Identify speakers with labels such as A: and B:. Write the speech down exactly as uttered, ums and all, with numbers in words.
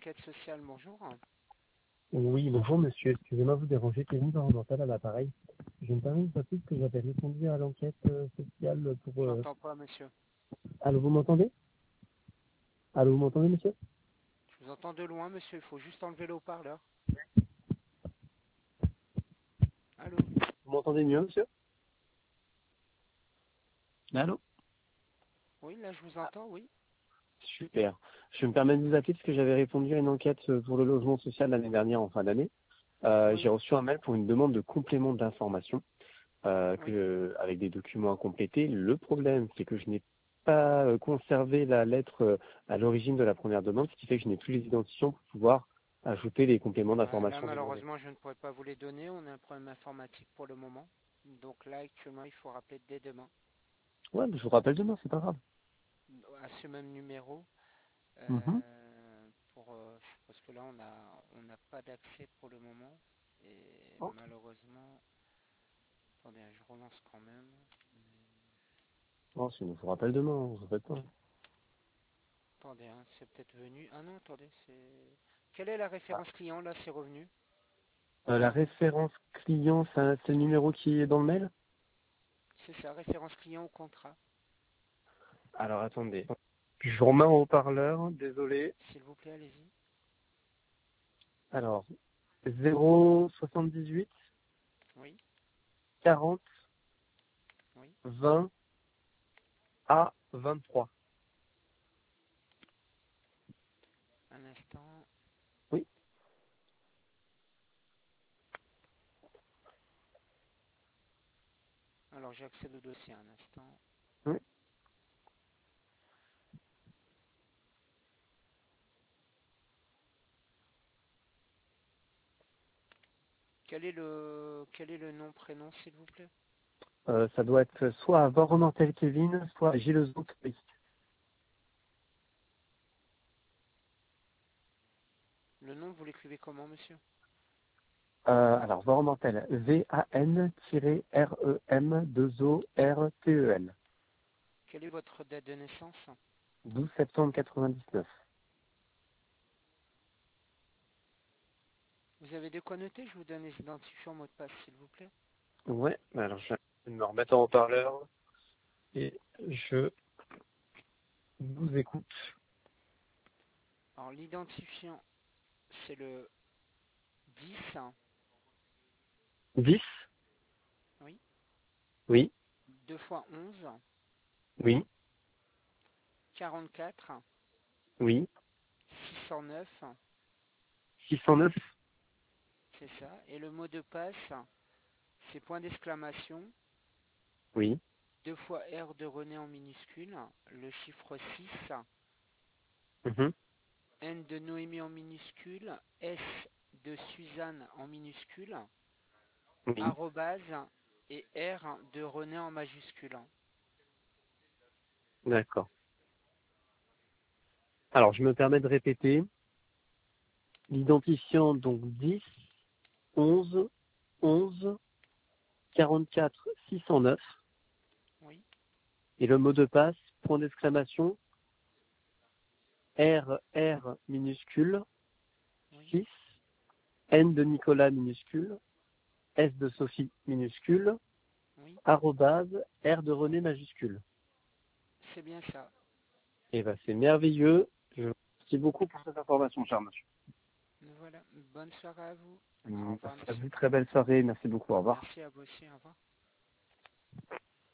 A: l'enquête sociale, bonjour.
B: Oui, bonjour monsieur, excusez-moi de vous déranger, Kevin Parental à l'appareil. Je me permets de vous appeler parce que j'avais répondu à l'enquête euh, sociale pour... Euh...
A: J'entends pas, monsieur.
B: Allô, vous m'entendez? Allô, vous m'entendez monsieur?
A: Je vous entends de loin, monsieur, il faut juste enlever le haut-parleur. Allô?
B: Vous m'entendez mieux monsieur? Allô?
A: Oui, là je vous entends, oui.
B: Super. Je me permets de vous appeler parce que j'avais répondu à une enquête euh, pour le logement social l'année dernière en fin d'année. Euh, j'ai
A: Oui,
B: reçu un mail pour une demande de complément d'information euh,
A: oui.
B: que, avec des documents à compléter. Le problème, c'est que je n'ai pas euh, conservé la lettre euh, à l'origine de la première demande, ce qui fait que je n'ai plus les identifiants pour pouvoir ajouter les compléments
A: Bah, là,
B: d'information demandés.
A: malheureusement, je ne pourrais pas vous les donner. On a un problème informatique pour le moment. Donc là, actuellement, il faut rappeler dès demain
B: Ouais, mais je vous rappelle demain, c'est pas grave.
A: à ce même numéro.
B: Mhm.
A: euh, pour, euh, parce que là, on a, on n'a pas d'accès pour le moment. Et
B: Ok.
A: malheureusement, attendez, je relance quand même.
B: Non, sinon je vous rappelle demain, vous en faites pas.
A: Attendez, hein, c'est peut-être venu. Ah non, attendez, c'est. Quelle est la
B: Ah.
A: référence client là, c'est revenu?
B: Euh, la référence client, ça- c'est le numéro qui est dans le mail?
A: C'est ça, référence client au contrat.
B: Alors attendez. Je vous remets en haut-parleur, désolé.
A: S'il vous plaît, allez-y.
B: Alors, zéro soixante-dix-huit
A: Oui,
B: quarante
A: oui.
B: vingt A vingt-trois.
A: Un instant.
B: Oui.
A: Alors j'accède au dossier un instant.
B: Oui.
A: Quel est le quel est le nom, prénom, s'il vous plaît?
B: Euh, ça doit être soit à Vorenantel Kevin, soit à Gilles Chloé.
A: Le nom, vous l'écrivez comment, monsieur?
B: Euh, alors, Vorenantel, V A N R E M deux O R T E L.
A: Quelle est votre date de naissance?
B: douze septembre quatre-vingt-dix-neuf.
A: Vous avez de quoi noter? Je vous donne les identifiants mot de passe, s'il vous plaît.
B: Ouais, alors je vais me remettre en haut-parleur et je vous écoute.
A: Alors l'identifiant, c'est le dix.
B: dix.
A: Oui.
B: Oui,
A: deux fois onze.
B: oui,
A: quarante-quatre.
B: oui.
A: six cent neuf.
B: six cent neuf.
A: C'est ça. Et le mot de passe, c'est point d'exclamation.
B: Oui.
A: Deux fois R de René en minuscule. Le chiffre six.
B: Mhm.
A: N de Noémie en minuscule. S de Suzanne en minuscule.
B: Oui.
A: Arrobase et R de René en majuscule.
B: D'accord. Alors, je me permets de répéter. L'identifiant, donc dix, onze, onze, quarante-quatre, six cent neuf.
A: Oui.
B: Et le mot de passe, point d'exclamation, R, R minuscule,
A: Oui.
B: six, N de Nicolas minuscule, S de Sophie minuscule,
A: Oui.
B: arrobase, R de René majuscule.
A: C'est bien ça.
B: Et ben c'est merveilleux. Je vous remercie beaucoup pour cette information, cher monsieur.
A: Voilà. Bonne soirée à vous. Au
B: Hum,
A: revoir,
B: À
A: monsieur.
B: vous, très belle soirée. Merci beaucoup. Au revoir.
A: Merci à vous aussi. Au revoir.